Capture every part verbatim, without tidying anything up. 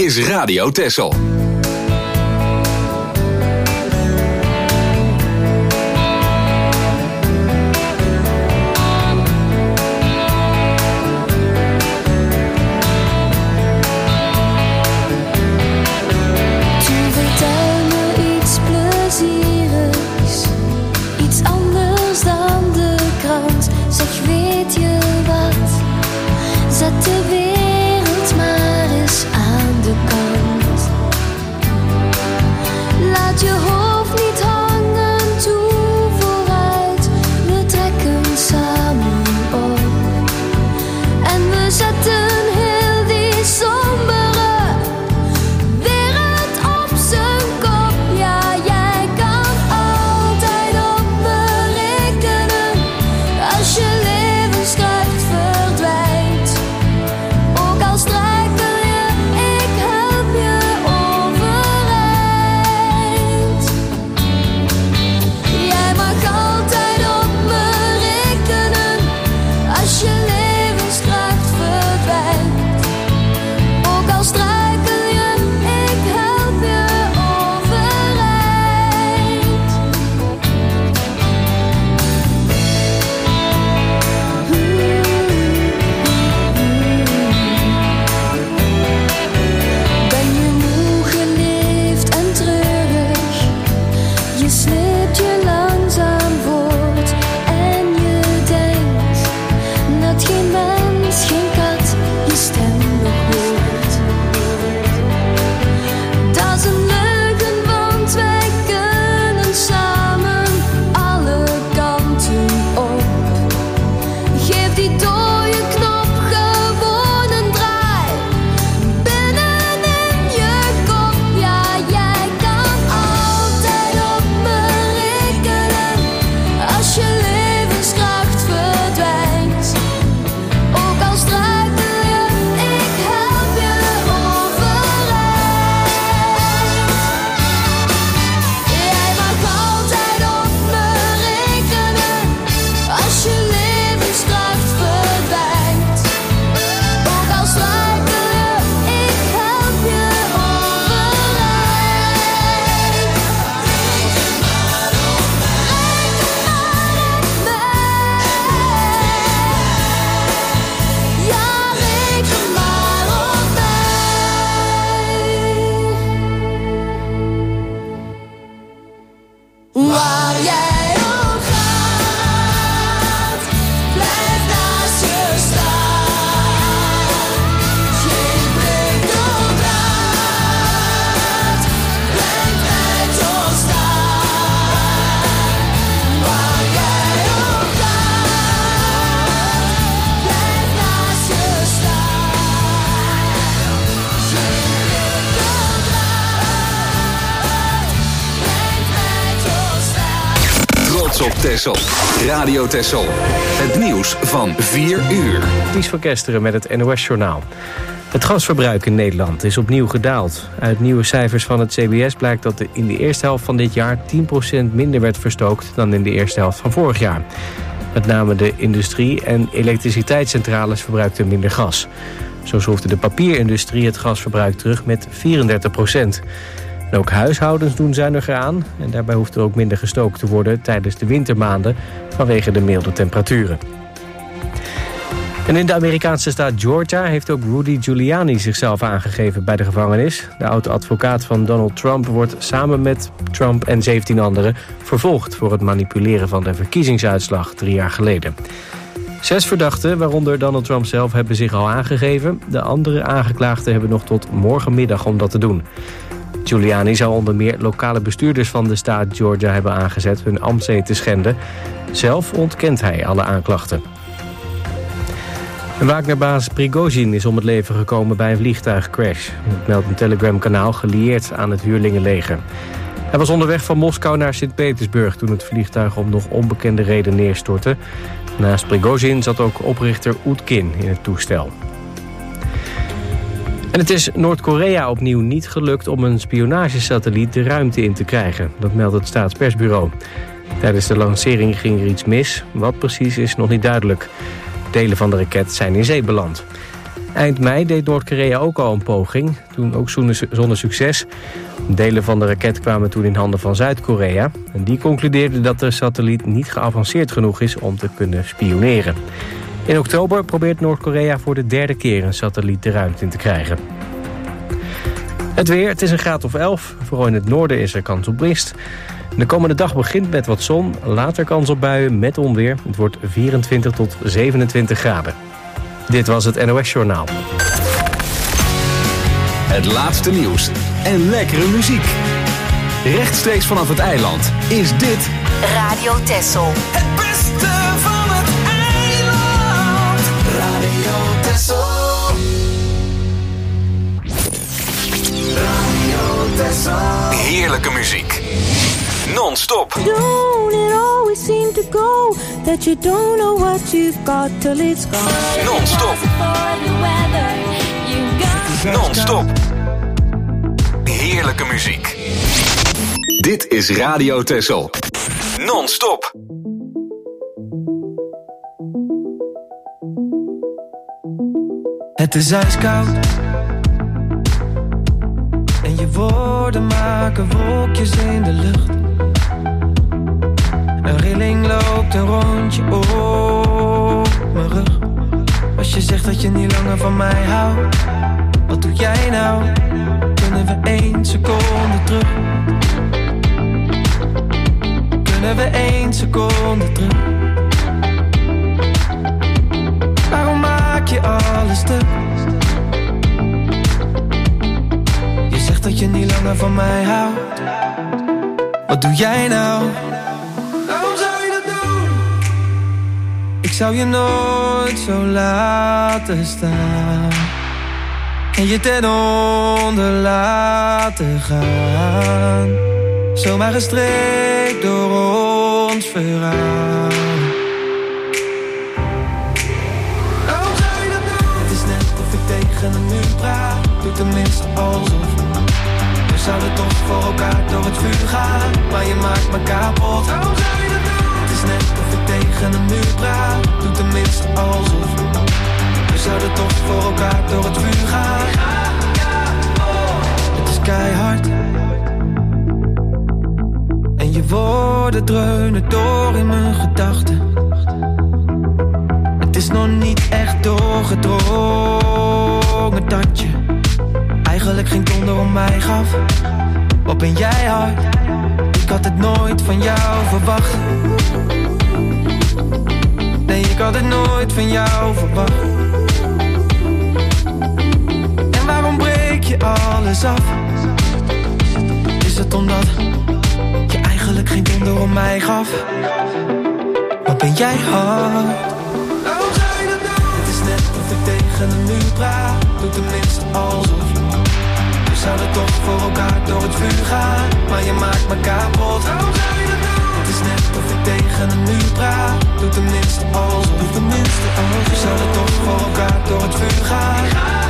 is Radio Texel. De wereld maar eens aan de kant. Laat je hoofd niet hangen, toe vooruit. We trekken samen op. En we zetten heel die sombere wereld op zijn kop. Ja, jij kan altijd op me rekenen. Als je levenskracht verdwijnt. Ook al struikel je, ik help je overeind. Jij mag altijd op me rekenen. Als je levenskracht verdwijnt. Ook al struikel je, ik help je overeind. Ben je moe geleefd en treurig? Je sleept je langzaam voort en je denkt dat geen mens, geen kat je stem nog hoort. Dat is een leugen, want wij kunnen samen alle kanten op. Geef die dode knop gewoon een draai. Binnenin je kop, ja, jij kan altijd op me rekenen. Als je levenskracht verdwijnt. Ook al struikel je, ik help je overeind. Jij mag altijd op me rekenen. Als je levenskracht verdwijnt. Ook al struikel je, ik help je overeind. Reken maar op mij. Ja, reken maar op mij. Waar jij ook gaat, blijf naast je staan. Geen prikkeldraad, blijf mij toch staan. Waar jij ook gaat, blijf naast je staan. Geen prikkeldraad, blijf mij toch staan. Trots op Texel. Radio Texel. Het nieuws van vier uur. Ties van Kesteren met het N O S-journaal. Het gasverbruik in Nederland is opnieuw gedaald. Uit nieuwe cijfers van het C B S blijkt dat er in de eerste helft van dit jaar tien procent minder werd verstookt dan in de eerste helft van vorig jaar. Met name de industrie en elektriciteitscentrales verbruikten minder gas. Zo schroefde de papierindustrie het gasverbruik terug met vierendertig procent. En ook huishoudens doen zuiniger aan en daarbij hoeft er ook minder gestookt te worden tijdens de wintermaanden vanwege de milde temperaturen. En in de Amerikaanse staat Georgia heeft ook Rudy Giuliani zichzelf aangegeven bij de gevangenis. De oud-advocaat van Donald Trump wordt samen met Trump en zeventien anderen vervolgd voor het manipuleren van de verkiezingsuitslag drie jaar geleden. Zes verdachten, waaronder Donald Trump zelf, hebben zich al aangegeven. De andere aangeklaagden hebben nog tot morgenmiddag om dat te doen. Giuliani zou onder meer lokale bestuurders van de staat Georgia hebben aangezet hun ambtseed te schenden. Zelf ontkent hij alle aanklachten. Wagnerbaas Prigozhin is om het leven gekomen bij een vliegtuigcrash. Dat meldt een Telegram-kanaal gelieerd aan het huurlingenleger. Hij was onderweg van Moskou naar Sint-Petersburg toen het vliegtuig om nog onbekende reden neerstortte. Naast Prigozhin zat ook oprichter Oetkin in het toestel. En het is Noord-Korea opnieuw niet gelukt om een spionagesatelliet de ruimte in te krijgen. Dat meldt het staatspersbureau. Tijdens de lancering ging er iets mis. Wat precies is nog niet duidelijk. Delen van de raket zijn in zee beland. Eind mei deed Noord-Korea ook al een poging, toen ook zonder succes. Delen van de raket kwamen toen in handen van Zuid-Korea. En die concludeerde dat de satelliet niet geavanceerd genoeg is om te kunnen spioneren. In oktober probeert Noord-Korea voor de derde keer een satelliet de ruimte in te krijgen. Het weer, het is een graad of elf. Vooral in het noorden is er kans op mist. De komende dag begint met wat zon, later kans op buien met onweer. Het wordt vierentwintig tot zevenentwintig graden. Dit was het N O S Journaal. Het laatste nieuws en lekkere muziek. Rechtstreeks vanaf het eiland is dit Radio Texel. Het beste van het eiland. Radio Texel. Radio Texel. Heerlijke muziek. Non-stop. Don't it always seem to go that you don't know what you've got till it's gone. Non-stop. Non-stop. Heerlijke muziek. Dit is Radio Texel. Non-stop. Het is ijskoud en je woorden maken wolkjes in de lucht. Een rilling loopt een rondje op mijn rug. Als je zegt dat je niet langer van mij houdt, wat doe jij nou? Kunnen we één seconde terug? Kunnen we één seconde terug? Waarom maak je alles stuk? Je zegt dat je niet langer van mij houdt. Wat doe jij nou? Waarom zou je dat doen? Ik zou je nooit zo laten staan en je ten onder laten gaan. Zomaar gestreekt door ons verhaal. Waarom zou je dat doen? Het is net of ik tegen een muur praat. Doe tenminste alsof. We zouden toch voor elkaar door het vuur gaan, maar je maakt me kapot. Waarom zou je dat doen? Het is net of ik tegen een muur praat. Doe tenminste alsof. We zouden toch voor elkaar door het vuur gaan. Het is keihard en je woorden dreunen door in mijn gedachten. Het is nog niet echt doorgedrongen dat je eigenlijk geen donder om mij gaf. Wat ben jij hard? Ik had het nooit van jou verwacht. Nee, ik had het nooit van jou verwacht. En waarom breek je alles af? Is het omdat je eigenlijk geen donder om mij gaf? Wat ben jij hard? Waarom zou je dat doen? Het is net of ik tegen een muur praat. Doe tenminste alsof. We zouden toch voor elkaar door het vuur gaan, maar je maakt me kapot. Waarom zou je dat doen? Het is net of ik tegen een muur praat. Doe tenminste alsof. Doe tenminste alsof. We zouden toch voor elkaar door het vuur gaan.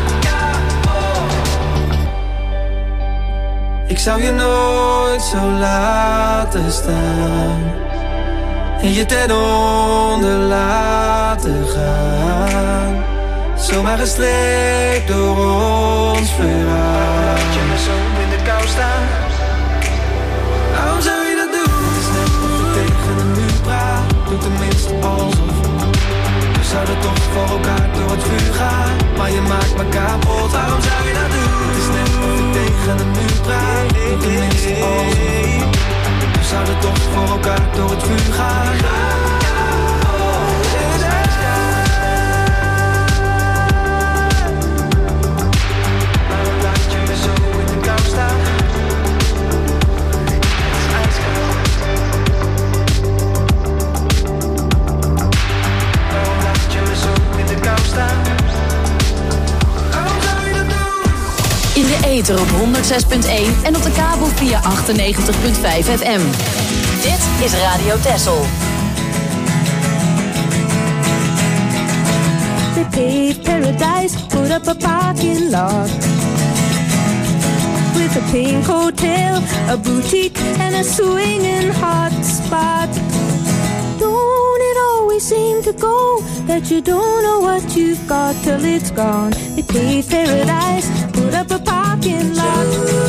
Ik zou je nooit zo laten staan en je ten onder laten gaan. Zomaar gestreept door ons verhaal. Laat je me zo in de kou staan. Waarom zou je dat doen? Het is net of ik tegen een muur praat. Doe tenminste alsof. We zouden toch voor elkaar door het vuur gaan, maar je maakt me kapot. Waarom zou je dat doen? Het is net of ik tegen een muur praat. Doe tenminste alsof. We zouden toch voor elkaar door het vuur gaan. In de ether op honderd zes punt één en op de kabel via achtennegentig punt vijf F M. Dit is Radio Texel. They paved paradise, put up a parking lot with a pink hotel, a boutique and a swinging hot spot. Don't it always always seem to go, that you don't know what you've got till it's gone. They paved paradise, put up a parking lot.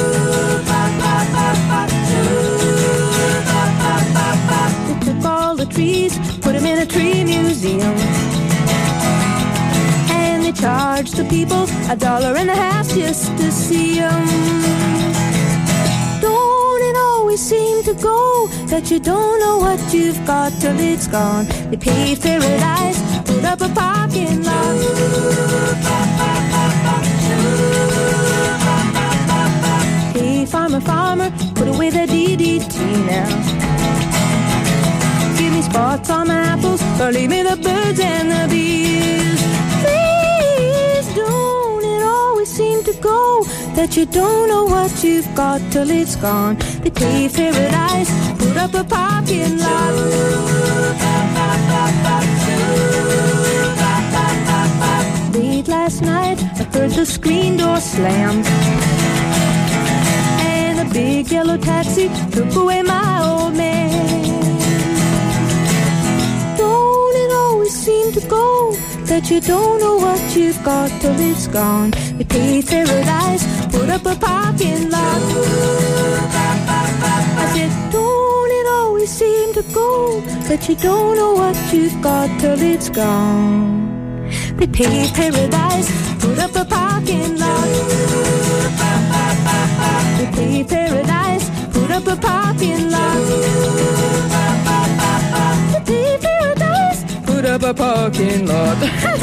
They took all the trees, put them in a tree museum. And they charged the people a dollar and a half just to see them. Don't it always seem to go, that you don't know what you've got till it's gone. They paved paradise, put up a parking lot. Hey, farmer, farmer, put away the D D T now. Give me spots on my apples, or leave me the birds and the bees. Please don't it always seem to go, that you don't know what you've got till it's gone. They paved paradise, put up a parking lot. Late last night, I heard the screen door slam, and a big yellow taxi took away my old man. Don't it always seem to go, that you don't know what you've got till it's gone. They paved paradise, put up a parking lot. I said, don't it always seem to go, that you don't know what you've got till it's gone. They paved paradise, put up a parking lot. They paved paradise, put up a parking lot. They paved paradise, put up a parking lot.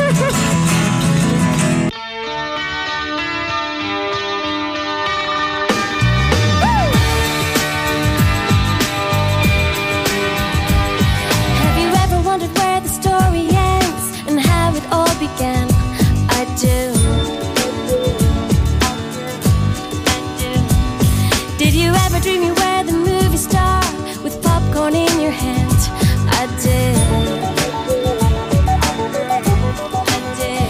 Began. I do. Did you ever dream you were the movie star with popcorn in your hand? I did. I did.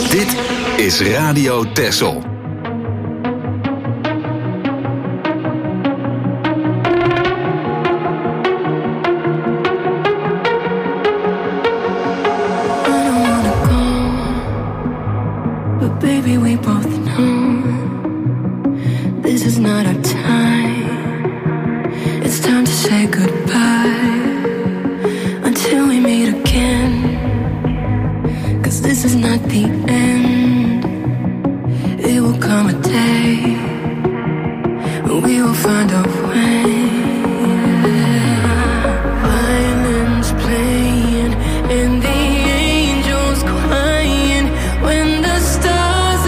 Dit is Radio Texel. Baby, we both know this is not our time. It's time to say goodbye until we meet again. 'Cause this is not the end. It will come a day when we will find a way. Violins playing and the angels crying when the stars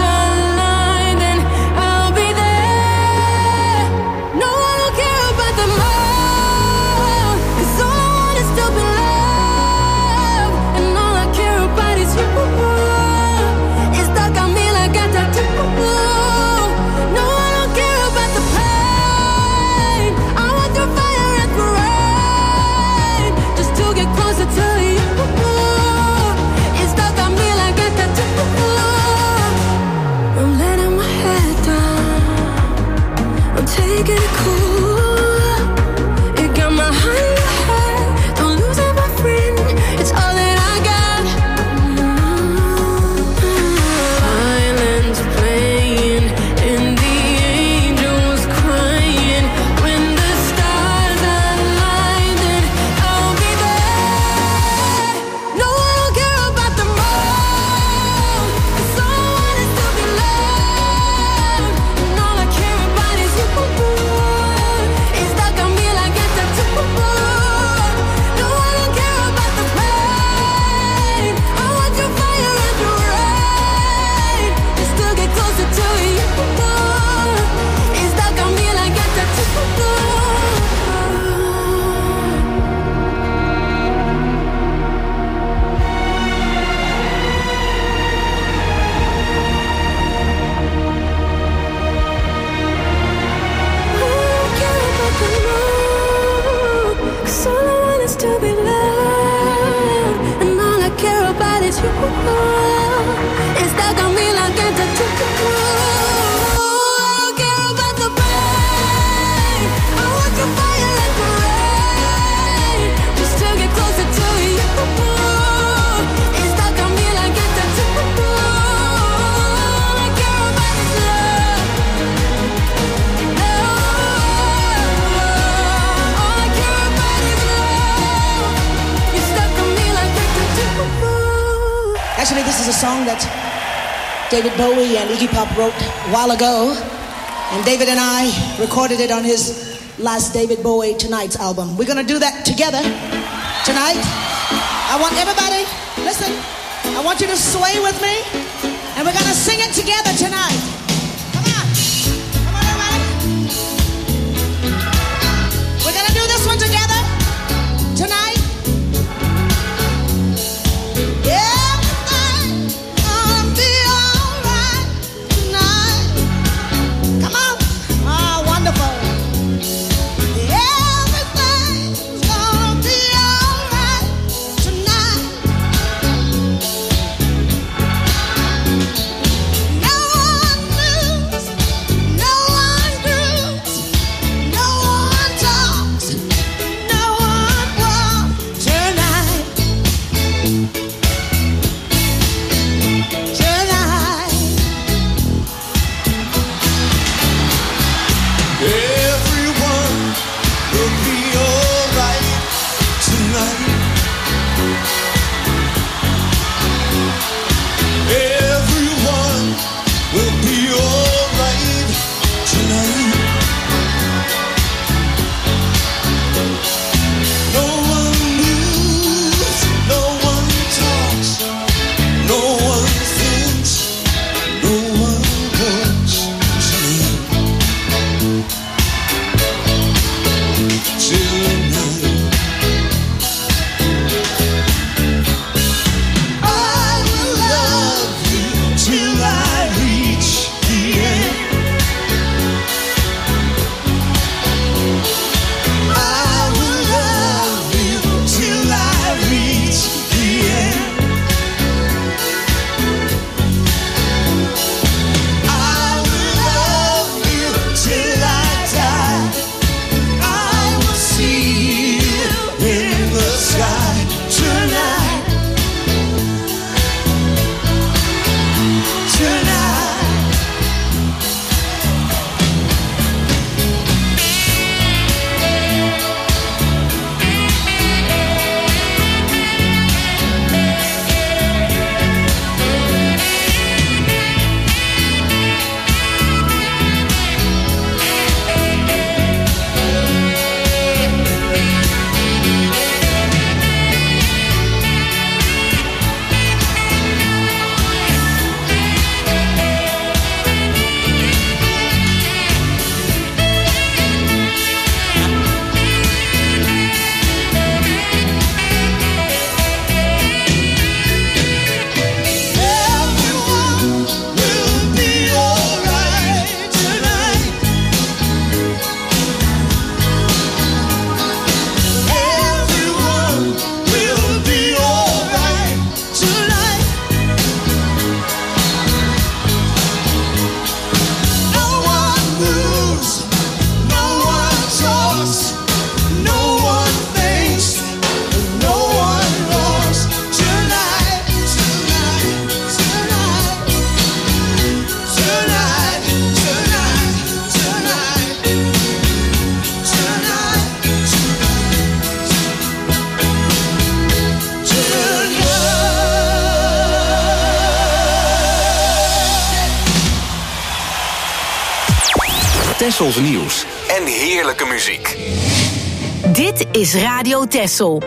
David Bowie and Iggy Pop wrote a while ago, and David and I recorded it on his last David Bowie Tonight's album. We're gonna do that together tonight. I want everybody, listen, I want you to sway with me, and we're gonna sing it together tonight. Come on, come on everybody. We're gonna do this one together tonight. Yeah. Tessels nieuws en heerlijke muziek. Dit is Radio Tessel.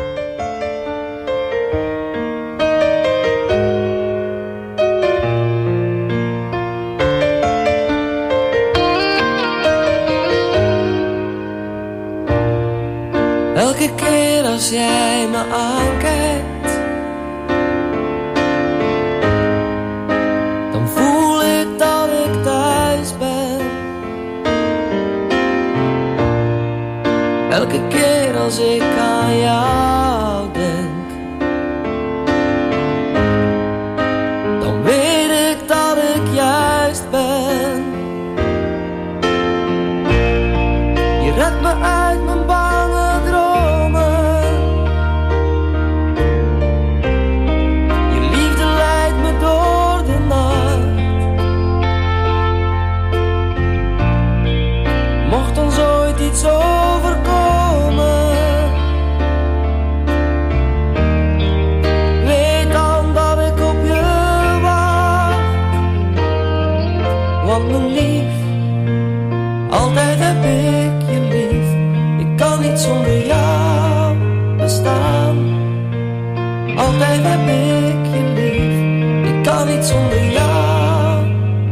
Elke keer als jij me aankijkt, dan voel ik dat ik thuis ben. Elke keer als ik aan jou denk, dan weet ik dat ik juist ben. Je redt me uit mijn bange dromen. Je liefde leidt me door de nacht. Mocht ons ooit iets overkomen, weet dan dat ik op je wacht. Want mijn lief, altijd heb ik je lief. Ik kan niet zonder jou bestaan. Altijd heb ik je lief. Ik kan niet zonder jou.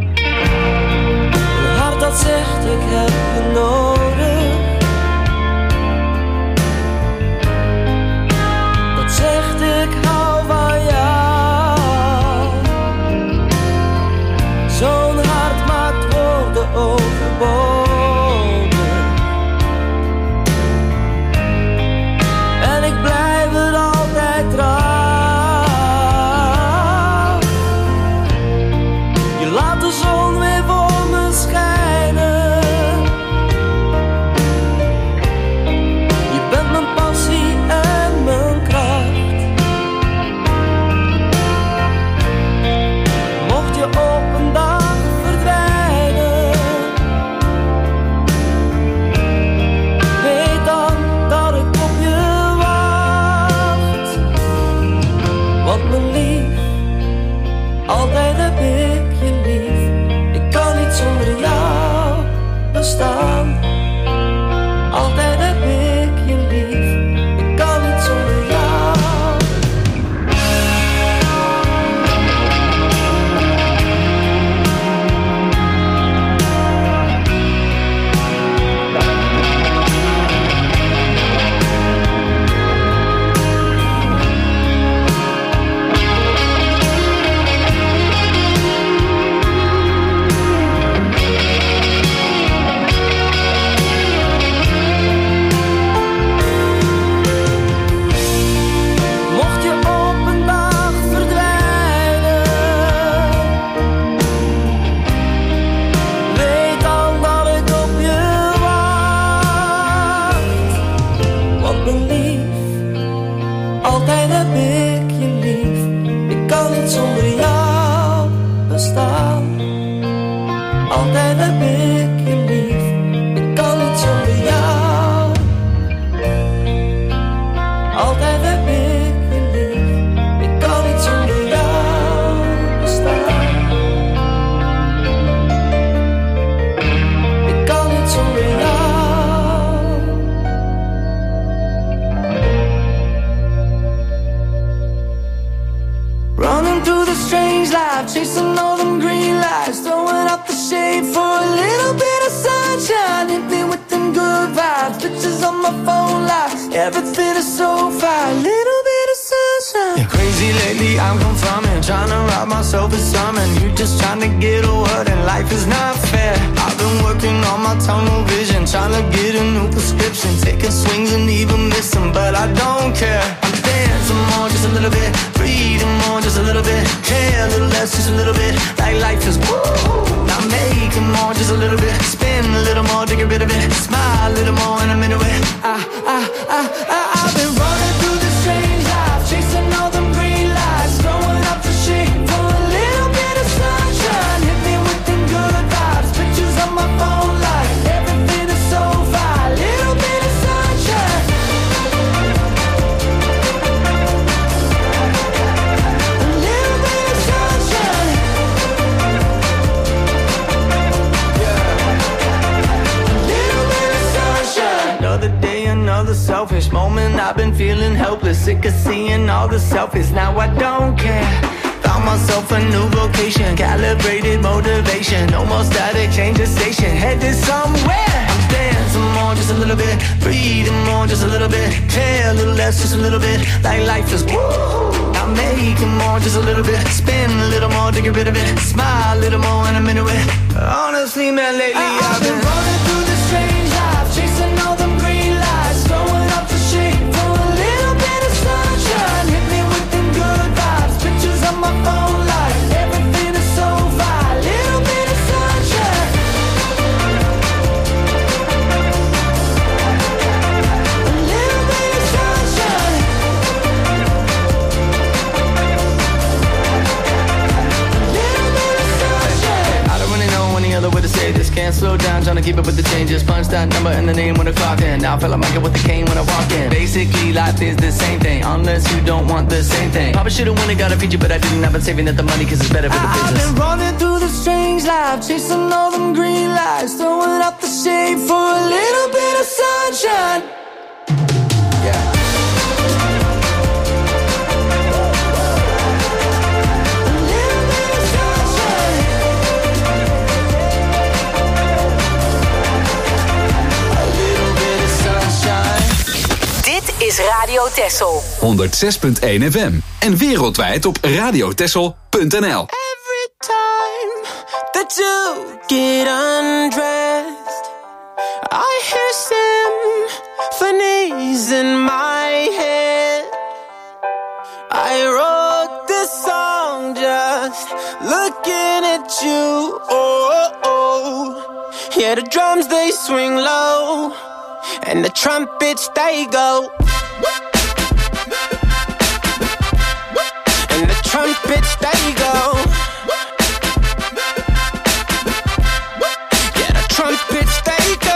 Een hart dat zegt ik heb je nodig, dat zegt ik hou van jou. Zo'n hart maakt woorden overbodig. En ik blijf het altijd trouw. Je laat de zon weer voor me schijnen. Je bent mijn passie en mijn kracht. Mocht je op een dag verdwijnen, weet dan dat ik op je wacht. Want mijn lief, altijd heb ik je lief. Ik kan niet zonder jou bestaan. Altijd heb ik je lief. Ik kan niet zonder jou. Mocht je op een dag verdwijnen, weet dan dat ik op je wacht. Want mijn lief, altijd heb ik je lief. Ik kan niet zonder jou bestaan. Altijd heb ik je lief. Ik kan niet zonder jou. Altijd heb ik je lief. Ik kan niet zonder jou bestaan. Ik kan niet zonder jou. Running through the strange life, chasing all them green lights, throwing up the shade for a little bit of sunshine. Hit me with them good vibes, pictures on my phone lights. Everything is so fine, little bit of sunshine. You're crazy lately, I'm confirming. Trying to rob myself of something. You're just trying to get a word and life is not fair. I've been working on my tunnel vision, trying to get a new prescription, taking swings and even missing, but I don't care. I'm dancing more, just a little bit, breathing more, just a little bit, care a little less, just a little bit, like life is woo. Not making more, just a little bit, spin a little more to get rid of it, smile a little more and I'm into it. I, I, I, I, I've been running through this strange life, chasing all them green lights, throwing up the shade for a little bit of sunshine. Hit me with them good vibes, pictures on my phone light, everything is so fine, little bit of sunshine. A little bit of sunshine. selfish moment. I've been feeling helpless, sick of seeing all the selfies. Now I don't care. Found myself a new vocation, calibrated motivation. No more static, change the station, headed somewhere. I'm dancing more, just a little bit. Breathing more, just a little bit. Care a little less, just a little bit. Like life is woo. I'm making more, just a little bit. Spin a little more to get rid of it. Smile a little more and I'm into it. Honestly, man, lately I, I've been running through the strange life, chasing all them green lights, throwing up the shade for a little bit of sunshine. Hit me with them good vibes, pictures on my phone light, everything is so fine. Little bit of sunshine, a little bit of sunshine, a little bit of sunshine. I don't really know any other way to say this. Can't slow down, trying to keep up with the changes. Punch that number and the name when I clock in. Now I feel like Michael with the cane when I walk in. Basically, life is the same thing, unless you don't want the same thing. Probably should've won and got a feature, but I didn't. I've been saving up the money cause it's better for the business. I've been running through the strange life, chasing all them green lights, throwing up the shade for a little bit of sunshine. Yeah. Is Radio Texel. honderdzes punt één F M. En wereldwijd op radiotexel punt n l. Every time that you get undressed, I hear symphonies in my head. I wrote this song just looking at you. Oh, oh. Yeah, the drums they swing low, and the trumpets they go. And the trumpets they go. Yeah, the trumpets they go.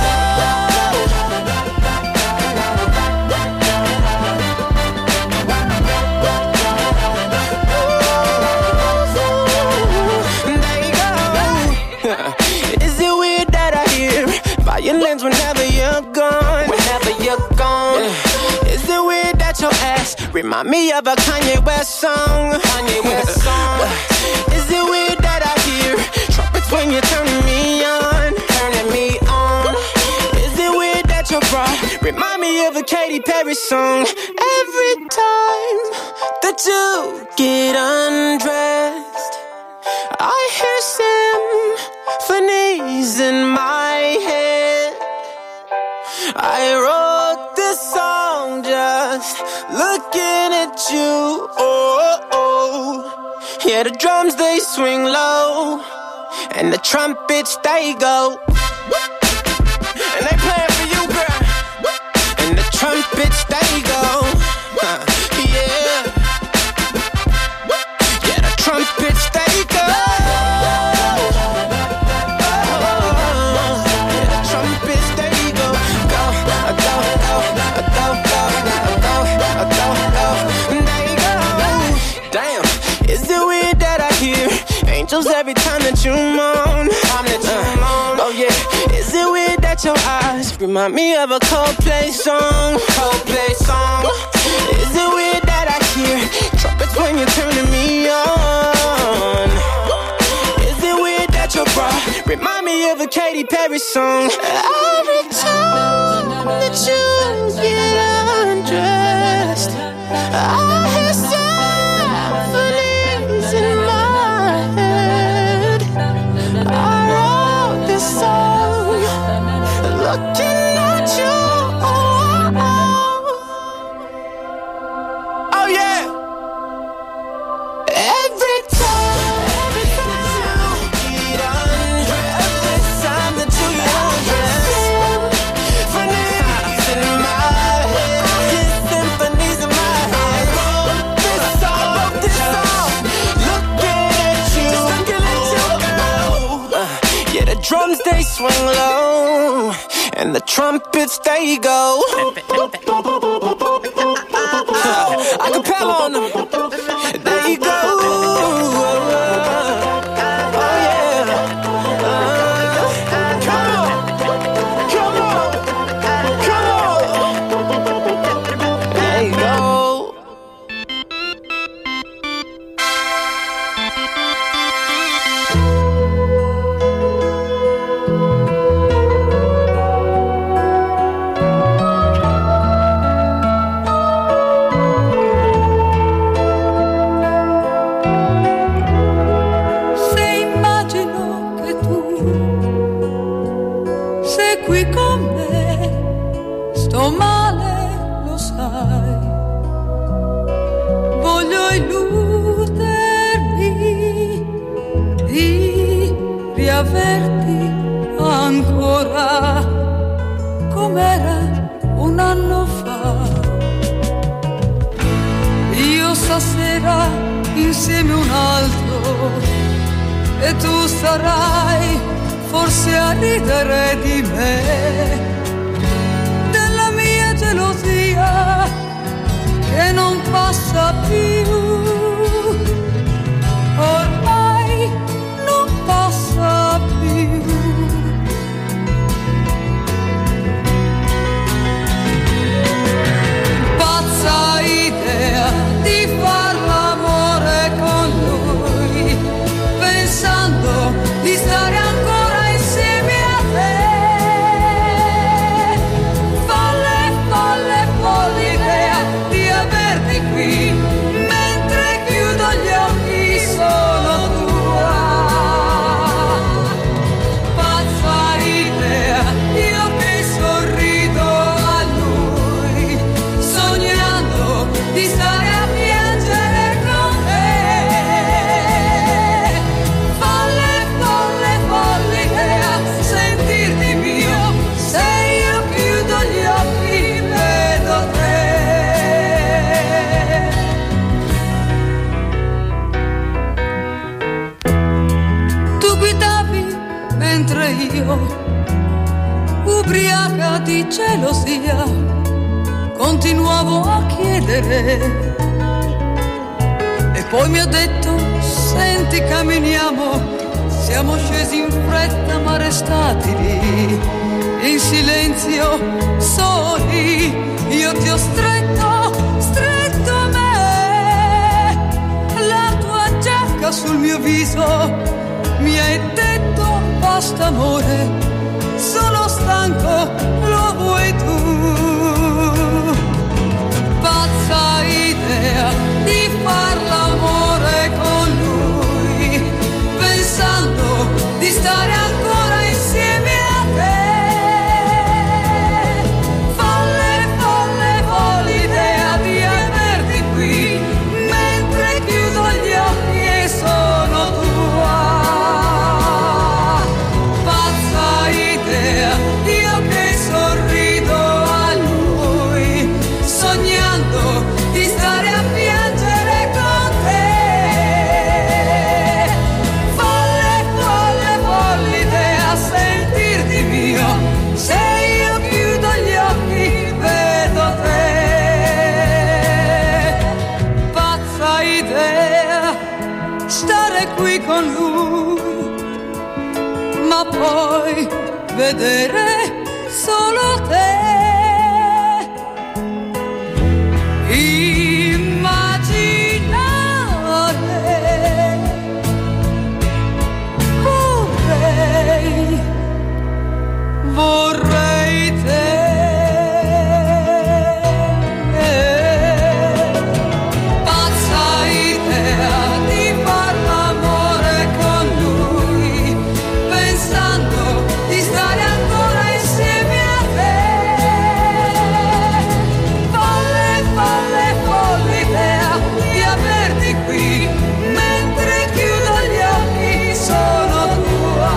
They go. Is it weird that I hear violins whenever you're gone? Whenever you're gone. Yeah. Is it weird that your ass remind me of a Kanye West song? Kanye West song. Is it weird that I hear trumpets when you're turning me on? Turning me on. Is it weird that your bra remind me of a Katy Perry song? Every time that you get undressed, I hear symphonies in my head. I wrote this song just looking at you. Oh, oh. Yeah, the drums they swing low, and the trumpets they go. And they playing for you, girl. And the trumpets they go. Huh. Yeah. Yeah, the trumpets they go. Angels every time that you moan. Time that you moan. Oh yeah. Is it weird that your eyes remind me of a Coldplay song? Coldplay song. Is it weird that I hear trumpets when you're turning me on? Is it weird that your bra remind me of a Katy Perry song? Every time that you get undressed, I hear symphonies in my song, looking at you. Oh, oh yeah. Every time, every time you get undressed, every time that you get undressed, symphonies in my head, symphonies in my head. This song, this song, looking at you, just looking at you, girl. Uh, yeah, the drums they swing low, and the trumpets they go. Acapella on them. There you go. Oh yeah. Uh, come on, come on, come on. qui con me, sto male, lo sai. Voglio illudermi di riaverti ancora com'era un anno fa. Io stasera insieme un altro e tu sarai forse a ridere di me, della mia gelosia che non passa più, ormai non passa più. Pazza idea di far l'amore con lui, pensando di stare ancora insieme a te. Folle, folle, folle idea di averti qui, mentre chiudo gli occhi sono tua. Pazza idea, io che sorrido a lui, sognando di stare a piangere con te. Folle, folle, folle idea, sentirti mio, se io chiudo gli occhi vedo te. Tu guidavi mentre io, ubriaca di gelosia, continuavo a chiedere. E poi mi ha detto, senti camminiamo, siamo scesi in fretta ma restati lì, in silenzio, soli, io ti ho stretto, stretto a me, la tua giacca sul mio viso, mi hai detto basta amore, sono stanco, lo vuoi tu. Pazza idea di far l'amore con lui, pensando di stare ancora insieme a te. Folle, folle, folle idea di averti qui, mentre chiudo gli occhi e sono tua. Pazza idea, io che sorrido a lui, sognando di stare a piangere con te. Folle, folle, folle idea, sentirti mio, se io chiudo gli occhi vedo te. Pazza idea, stare qui con lui, ma poi vedere solo te. Immaginare, vorrei, vorrei te. Pazza idea di far l'amore con lui, pensando di stare ancora insieme a te. Folle, folle, folle idea di averti qui, mentre chiudo gli occhi sono tua.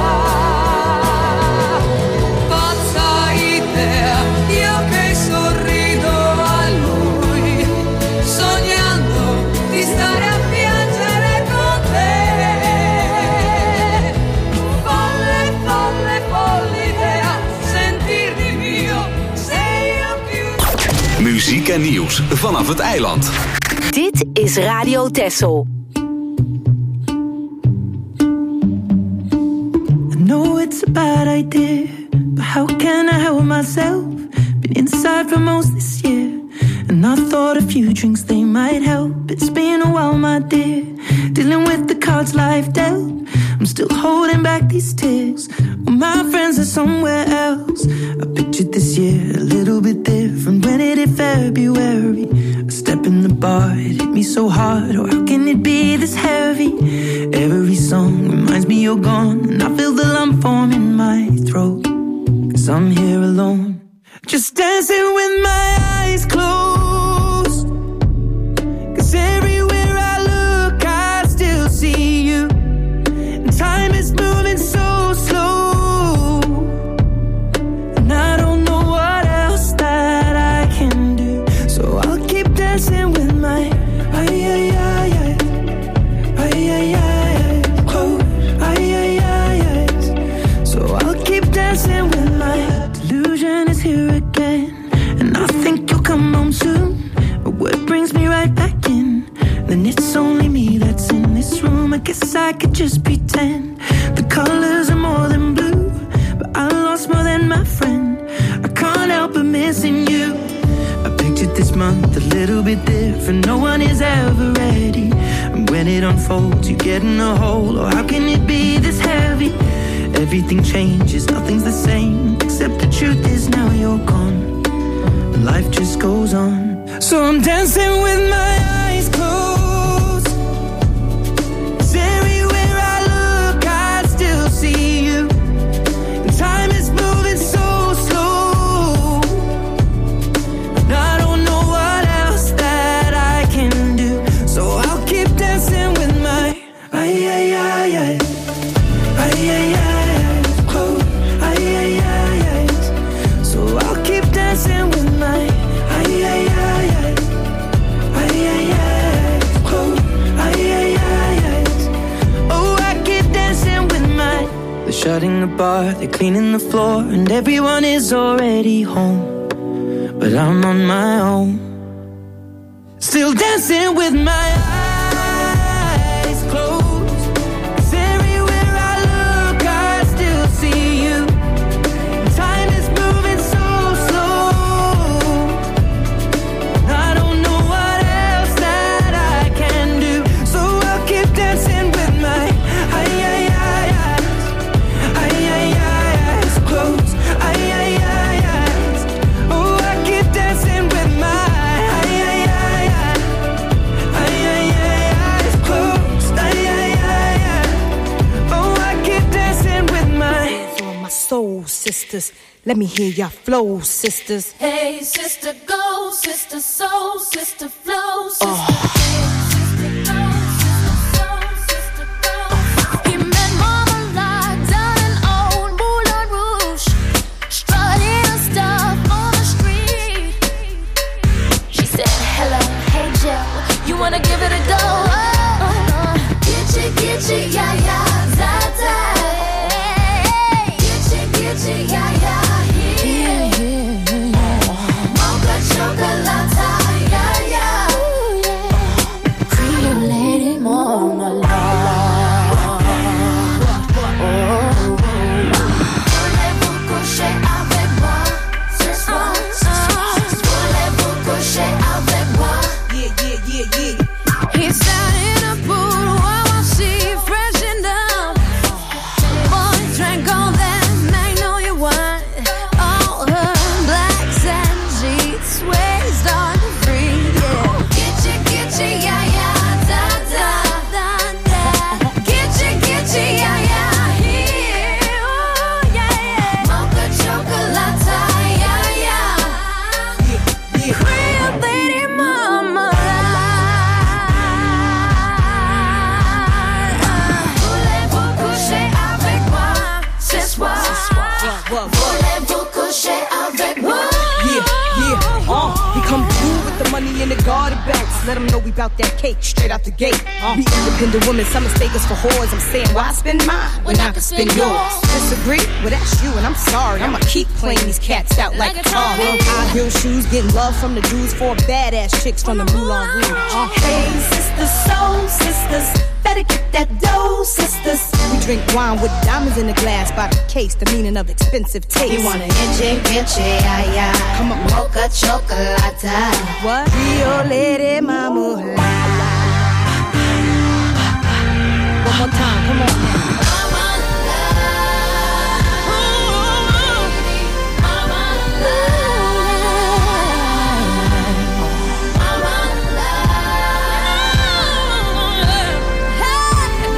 Pazza idea, io che sorrido a lui, sognando di stare a piangere con te. Folle, folle, folle idea, sentirti mio, se io chiudo. Muziek en nieuws vanaf het eiland. Dit is Radio Texel. I know it's a bad idea, but how can I help myself? Been inside for most this year, and I thought a few drinks they might help. It's been a while, my dear, dealing with the cards life dealt. I'm still holding back these tears, well, my friends are somewhere else. I pictured this year a little bit different. When it hit February, a step in the bar, it hit me so hard. Or how can it be this heavy? Every song reminds me you're gone, and I feel the lump form in my throat. 'Cause 'cause I'm here alone, just dancing with my eyes closed. 'Cause everywhere I look I still see you. Time is moving so slow, and I don't know what else that I can do. So I'll keep dancing with my ay ay ay ay ay ay ay close ay ay ay ay. So I'll keep dancing with my delusion is here again, and I think you'll come home soon. But what brings me right back in? Then it's only me that's in this room. I guess I could just pretend the colors are more than blue, but I lost more than my friend. I can't help but missing you. I pictured this month a little bit different. No one is ever ready, and when it unfolds you get in a hole. Or how can it be this heavy? Everything changes, nothing's the same, except the truth is now you're gone, and life just goes on. So I'm dancing with my eyes closed, 'cause everywhere I look I still see you. And time is moving so slow, and I don't know what else that I can do. So I'll keep dancing with my ay ay ay ay ay ay ay close ay ay ay ay. So I'll keep dancing with my ay ay ay ay ay ay ay close ay ay ay ay. Oh, I keep dancing with my. They're shutting the bar, they're cleaning the floor, and everyone is already home, but I'm on my own, still dancing with my eyes closed. 'Cause everywhere I look I still see you. Time is moving so slow, I don't know what else that I can do. So I'll keep dancing with my ay ay ay eyes ay ay ay eyes closed ay ay ay eyes. Oh, I keep dancing with my ay ay ay ay ay ay ay eyes closed ay ay ay ay. Oh, I keep dancing with my. For my soul sisters, let me hear your flow, sisters. Hey, sister, go, sister, soul, sister, flow, sister. Oh. He met Mama Lot down in old Moulin Rouge, strutting her stuff on the street. She said, hello, hey Joe, you wanna give it a go? Oh, uh, Gitchy, gitchy, yeah, yeah, da, da. Gitchy, gitchy, yeah, yeah, yeah. Mocha chocolate, yeah, yeah. Creole lady, mama, voulez-vous coucher avec moi ce soir? Voulez-vous coucher avec moi? Yeah, yeah, yeah, yeah. He sat in a pool while she freshened up. Boys drank all that magnolia wine. All her blacks and sheets waist on the free, yeah. Gitchy, gitchy, yeah, yeah, da, da, da, da. Gitchy, gitchy, yeah, yeah, here, oh, yeah, yeah. Mocha chocolate, yeah, yeah. Creole lady, mama. Voulez-vous coucher avec moi ce soir? Voulez-vous coucher avec moi? Yeah, yeah, uh, we come through with the money in the garden bags. Let them know we bout that cake straight out the gate. Uh, be independent women, some mistake us for whores. I'm saying, why spend mine when I can spend yours? Disagree? Well, that's you, and I'm sorry. I'ma keep playing these cats out like a tar. High heel shoes, getting love from the dudes, four badass chicks from the Moulin Rouge. Uh, Hey, sisters, soul sisters, better get that dough, sisters. we drink wine with diamonds in the glass by the case, the meaning of expensive taste. You wanna inche, inche, ay, ay. Come on. Mocha chocolate. What? Rio lady, mama. One more time, come on.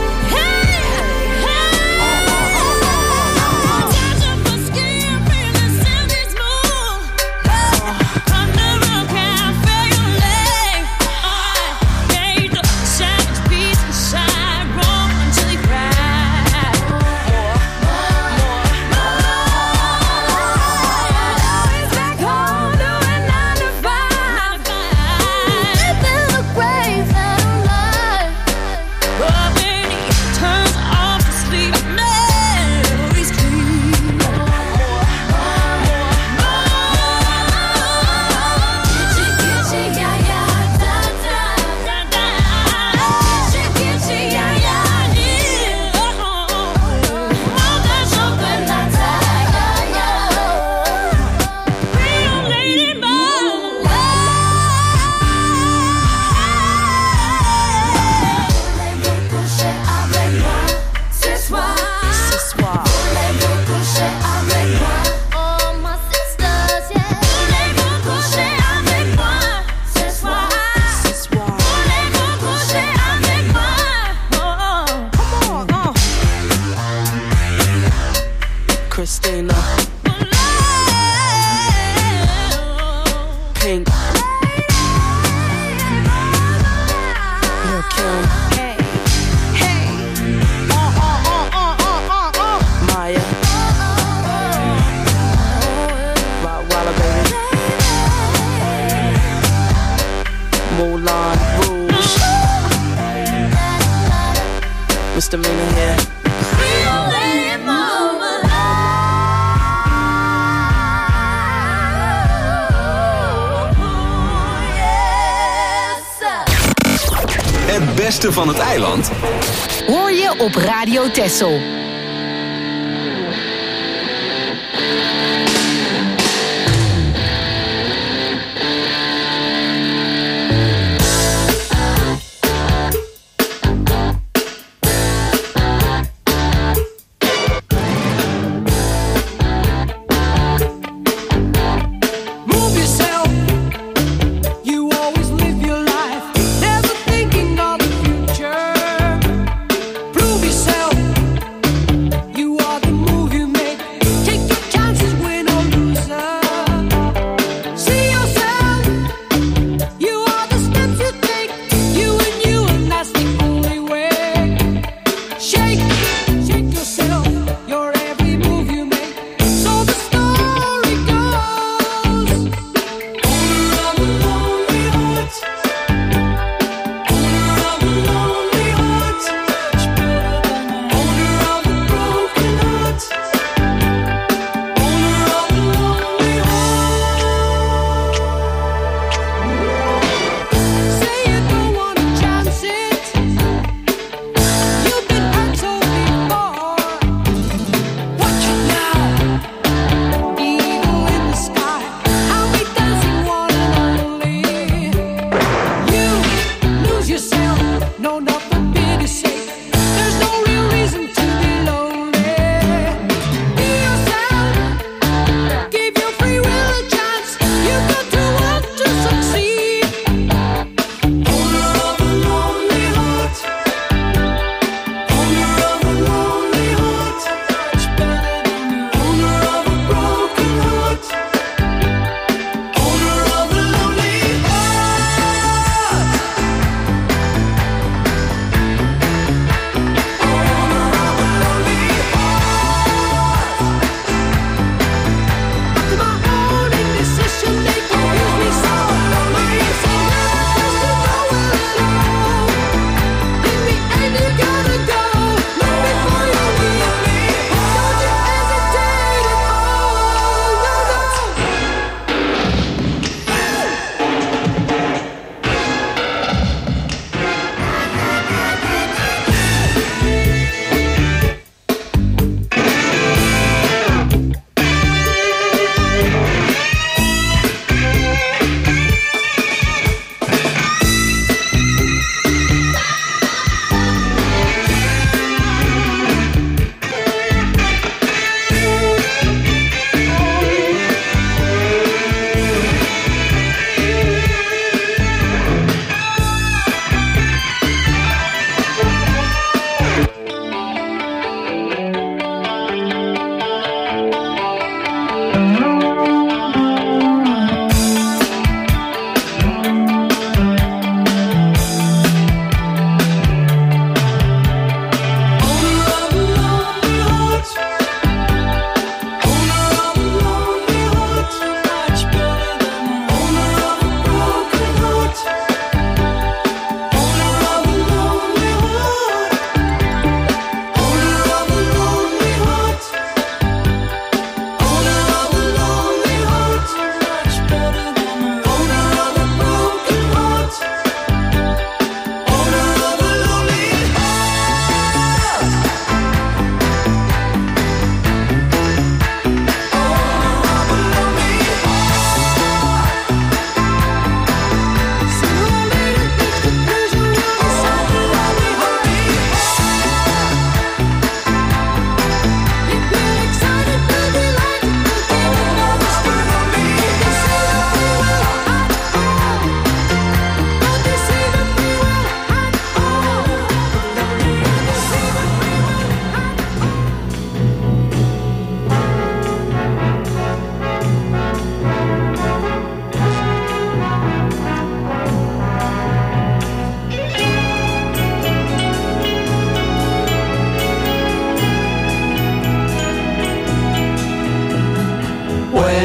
Hey, hey, hey. Christina, Pink, Lil' Kim, hey, hey, uh, uh, uh, uh, uh, uh. Maya, Rottweiler, baby, Moulin Rouge, Misdemeanor here. Het beste van het eiland hoor je op Radio Texel. Prove yourself.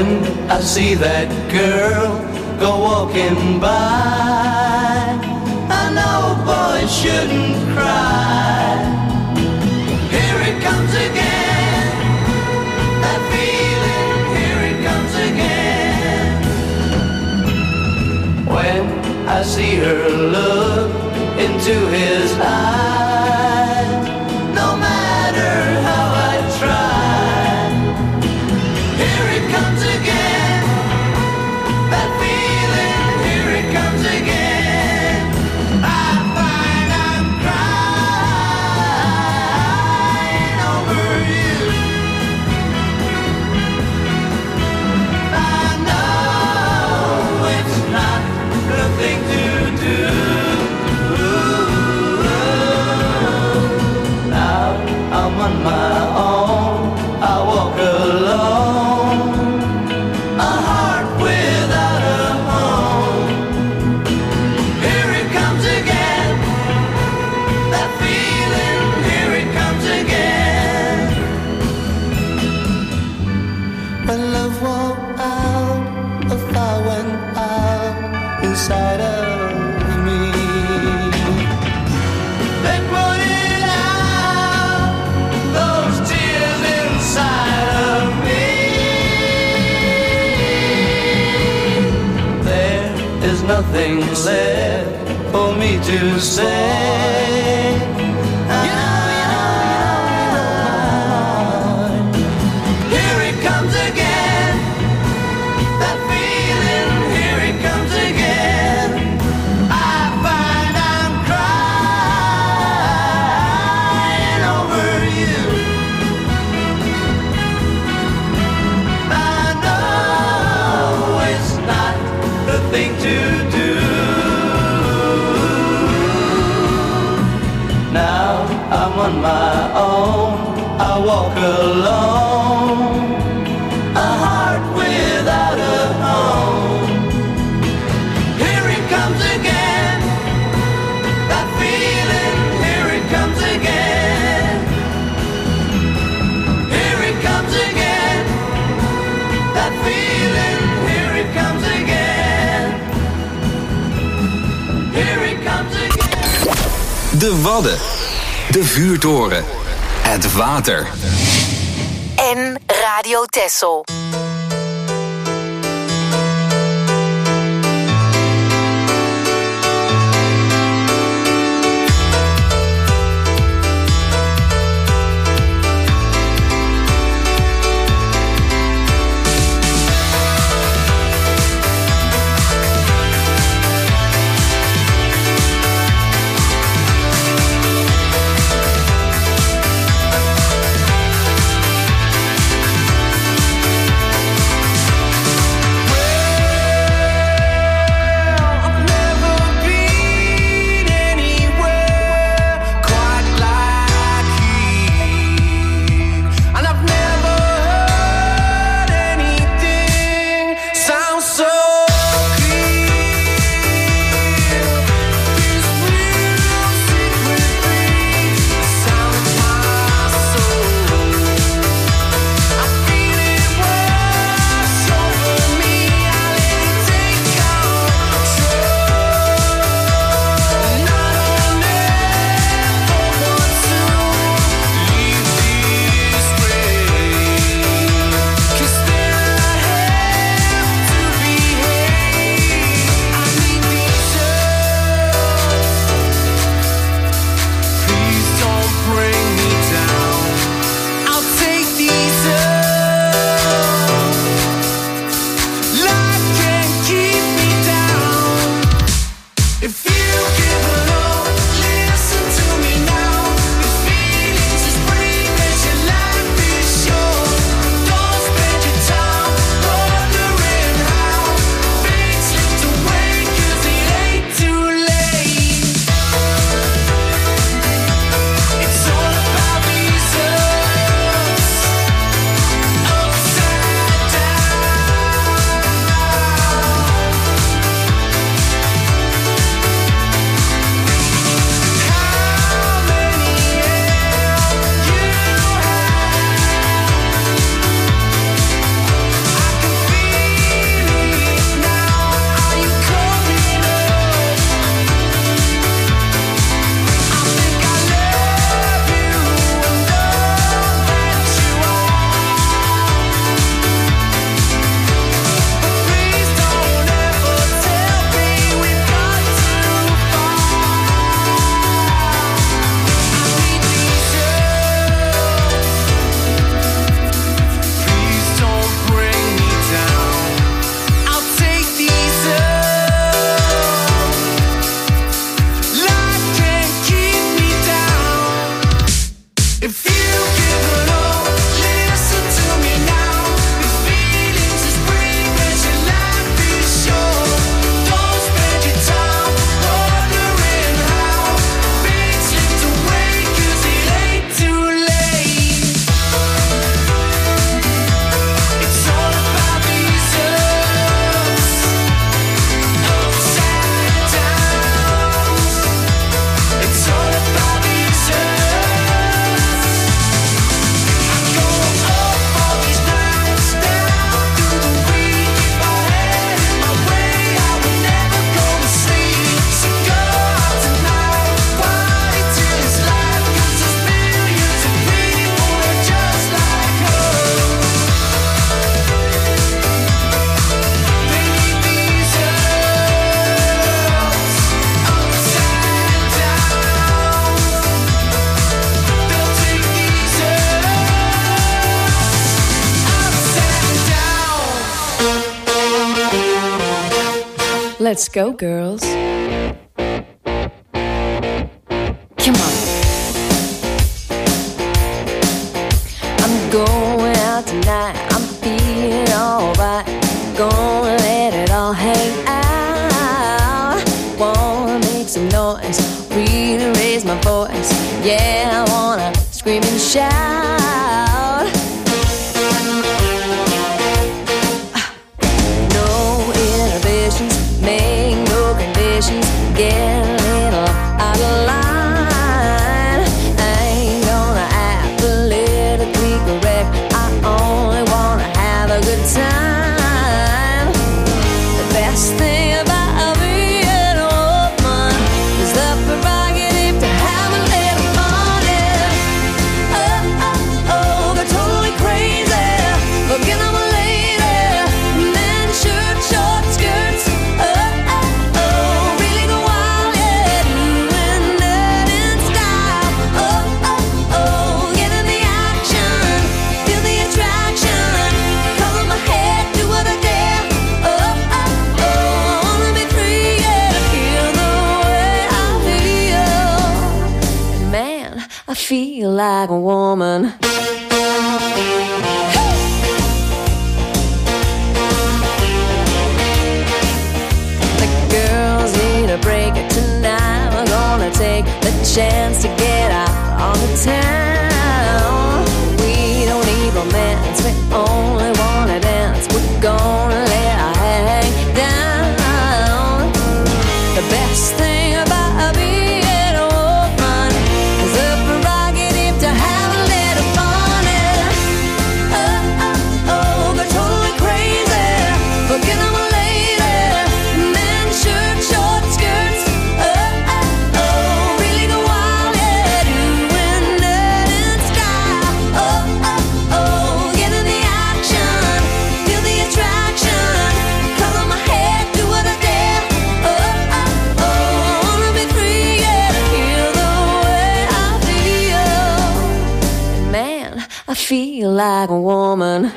When I see that girl go walking by, I know boys shouldn't cry. Here it comes again, that feeling, here it comes again. When I see her look into his eyes, no matter how I try, here it comes again, that feeling, here it comes again. I find I'm crying over you. I know it's not the thing to do. Now I'm on my own, I walk alone, a heart without a home. Here it comes again, that feeling, here it comes again. When love walked out, a fire went out inside of me. They put it out, those tears inside of me. There is nothing left for me to say. Here it comes again, that feeling, here it comes again. I find I'm crying over you. I know it's not the thing to do. Now I'm on my own, I walk alone, a heart without a home. Here it comes again, that feeling, here it comes again. Here it comes again, that feeling, here it comes again. Here it comes again. De Wadden. De Vuurtoren. Het water. En Radio Texel. I Let's go, girls. Come on. I'm going out tonight. I'm feeling alright. Gonna let it all hang out. Wanna make some noise, really raise my voice. Yeah, I wanna scream and shout. No inhibitions, make no conditions. Get a little out of line. I ain't gonna act politically correct. I only wanna have a good time. The best thing about being a woman is the prerogative to have a little fun. Yeah. Oh, oh, oh, they're totally crazy. Looking at my lady. Men, shirt, short skirts. Oh, oh, oh, really go wild, yeah. Doing that in style. Oh, oh, oh, get in the action. Feel the attraction. Color my head, do what I dare. Oh, oh, oh, I wanna be free, yeah. Feel the way I feel. Man, I feel like a woman. The girls need a break tonight. We're gonna take the chance to get out on the town. We don't need romance, we only wanna dance. We're gonna let our hang down. The best thing about being a woman is the prerogative to have a little fun. Yeah. Oh, oh, oh, they're totally crazy. Looking at my lady. Men, shirt, short skirts. Oh, oh, oh, really go wild, yeah. Doing that in style. Oh, oh, oh, get in the action. Feel the attraction. Color my head, do what I dare. Oh, oh, oh, I wanna be free, yeah. Feel the way I feel. Man, I feel like a woman.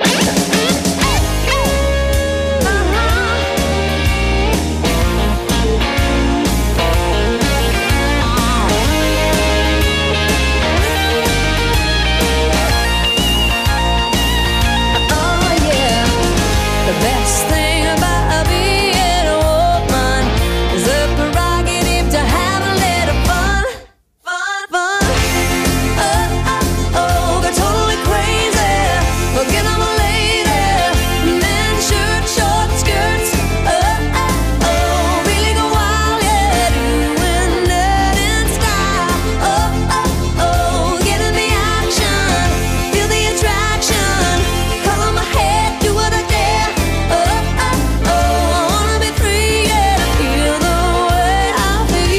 Oh yeah, the best thing about being a woman is the prerogative to have a little fun, fun, fun. Oh, oh, oh, they're totally crazy. Looking at my lady. Men, shirt, short skirts. Oh, oh, oh, really go wild, yeah. Doing that in style. Oh, oh, oh, get in the action. Feel the attraction. Color my head, do what I dare. Oh, oh, oh, I wanna be free, yeah. Feel the way I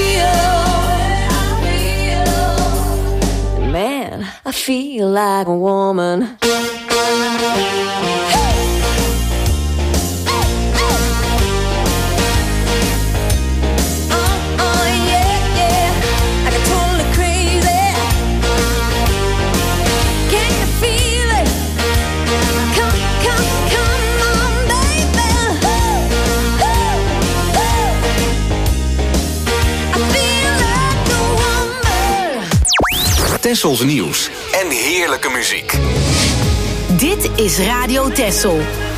feel. Man, I feel like a woman. Oh, oh, yeah, yeah. I got totally crazy. Can you feel it? Come, come, come on, baby. Ooh, ooh, ooh. I feel like a woman. Tessels nieuws en heerlijke muziek. Dit is Radio Tessel.